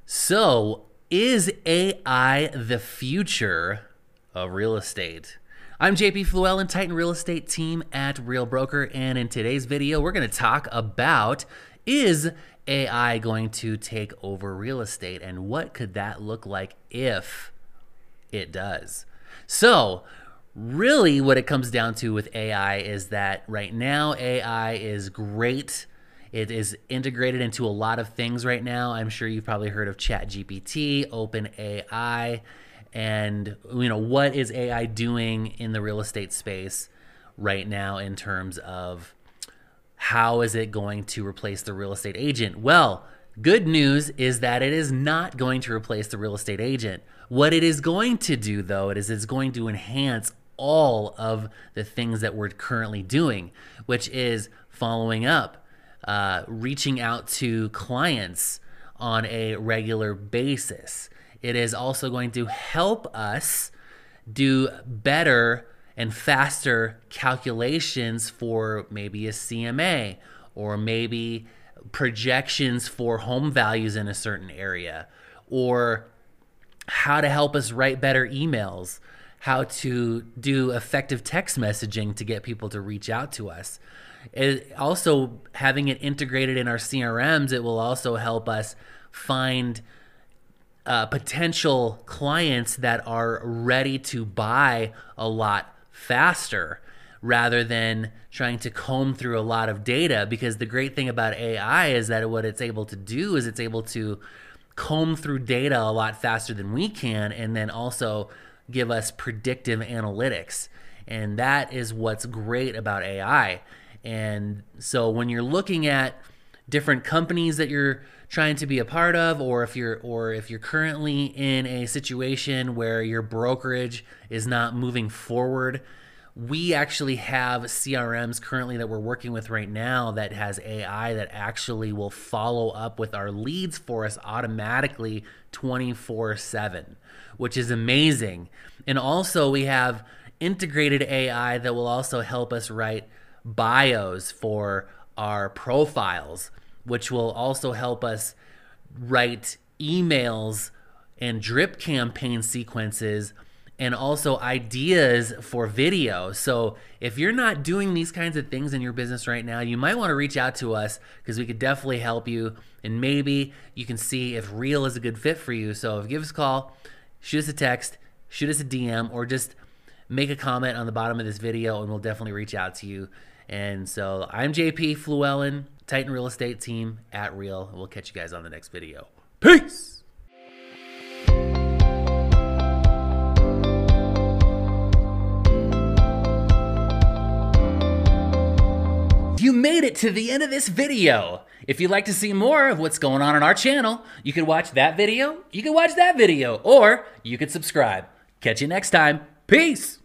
So, is AI the future of real estate? I'm JP Fluellen, Titan Real Estate Team at Real Broker, and in today's video, we're going to talk about, is AI going to take over real estate, and what could that look like if it does? So, really what it comes down to with AI is that right now AI is great. It is integrated into a lot of things right now. I'm sure you've probably heard of ChatGPT, OpenAI, and what is AI doing in the real estate space right now in terms of how is it going to replace the real estate agent? Well, good news is that it is not going to replace the real estate agent. What it is going to do, though, it's going to enhance all of the things that we're currently doing, which is following up, reaching out to clients on a regular basis. It is also going to help us do better and faster calculations for maybe a CMA or maybe projections for home values in a certain area, or how to help us write better emails, how to do effective text messaging to get people to reach out to us. Also, having it integrated in our CRMs, it will also help us find potential clients that are ready to buy a lot faster rather than trying to comb through a lot of data. Because the great thing about AI is that what it's able to do is it's able to comb through data a lot faster than we can, and then also give us predictive analytics. And that is what's great about AI. And so when you're looking at different companies that you're trying to be a part of, or if you're currently in a situation where your brokerage is not moving forward, we actually have CRMs currently that we're working with right now that has AI that actually will follow up with our leads for us automatically 24/7, which is amazing. And also we have integrated AI that will also help us write bios for our profiles, which will also help us write emails and drip campaign sequences, and also ideas for video. So if you're not doing these kinds of things in your business right now, you might want to reach out to us, because we could definitely help you, and maybe you can see if Real is a good fit for you. So give us a call, shoot us a text, shoot us a DM, or just make a comment on the bottom of this video and we'll definitely reach out to you. And so I'm JP Fluellen, Titan Real Estate Team at Real. We'll catch you guys on the next video. Peace! You made it to the end of this video. If you'd like to see more of what's going on our channel, you can watch that video, you can watch that video, or you can subscribe. Catch you next time. Peace!